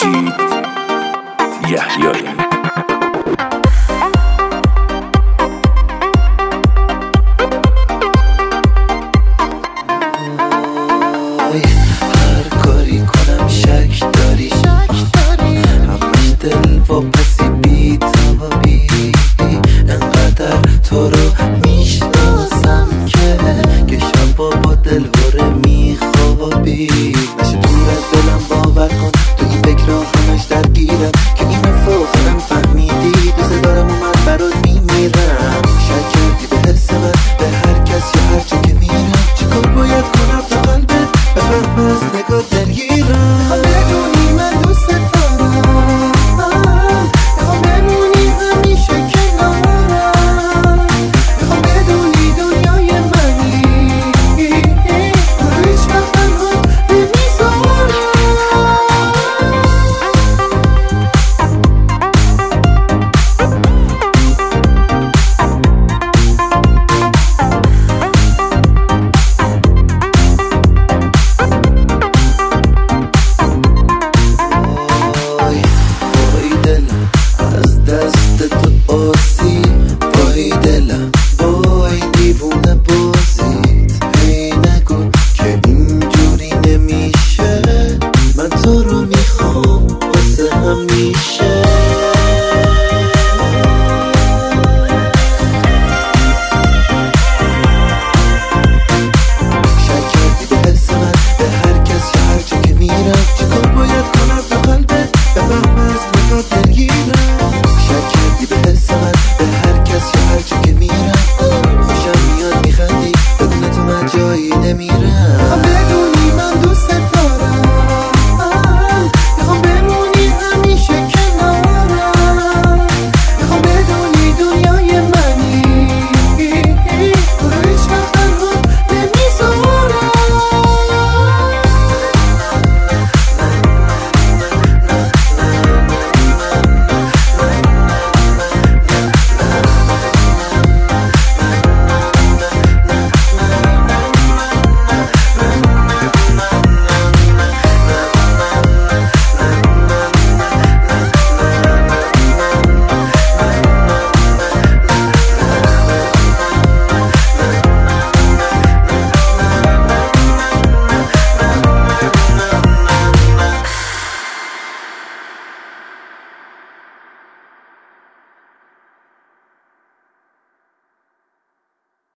مجید یحیایی. هر کاری کنم شک داری همش دل واپسی بی تابی، انقدر تو رو میشناسم که شبا با دل وره میخوابی. نشه دور از دلم باور کن، تو این فکر را همش درگیرم که اینو فوقم فهمیدی. دوست دارم و من برات میمیرم. شک کردی به حس من، به هر کس یا هر جا که میرم. چیکار باید کنم تا قلبت بفهم از نگاه درگیرم؟ میخوام بدونی من دوست دارم، میخوام بمونی همیشه کنارم، میخوام بدونی دنیای منی، رو هیچ وقت تنها نمیذارم. وای دلم از دست تو آسی، وای دلم با این دیوونه بازید. هی نگو که اینجوری نمیشه، من تو رو میخوام واسه همیشه. شک کردی به حس من، به هر کس یا هر جا که میرم. چیکار باید کنم تا قلبت بفهم از نگاه درگیرم؟ شک کردی به حس من، به هر کس یا هر جا که میرم. خوشم میاد میخندی، بدون تو من جایی نمیرم.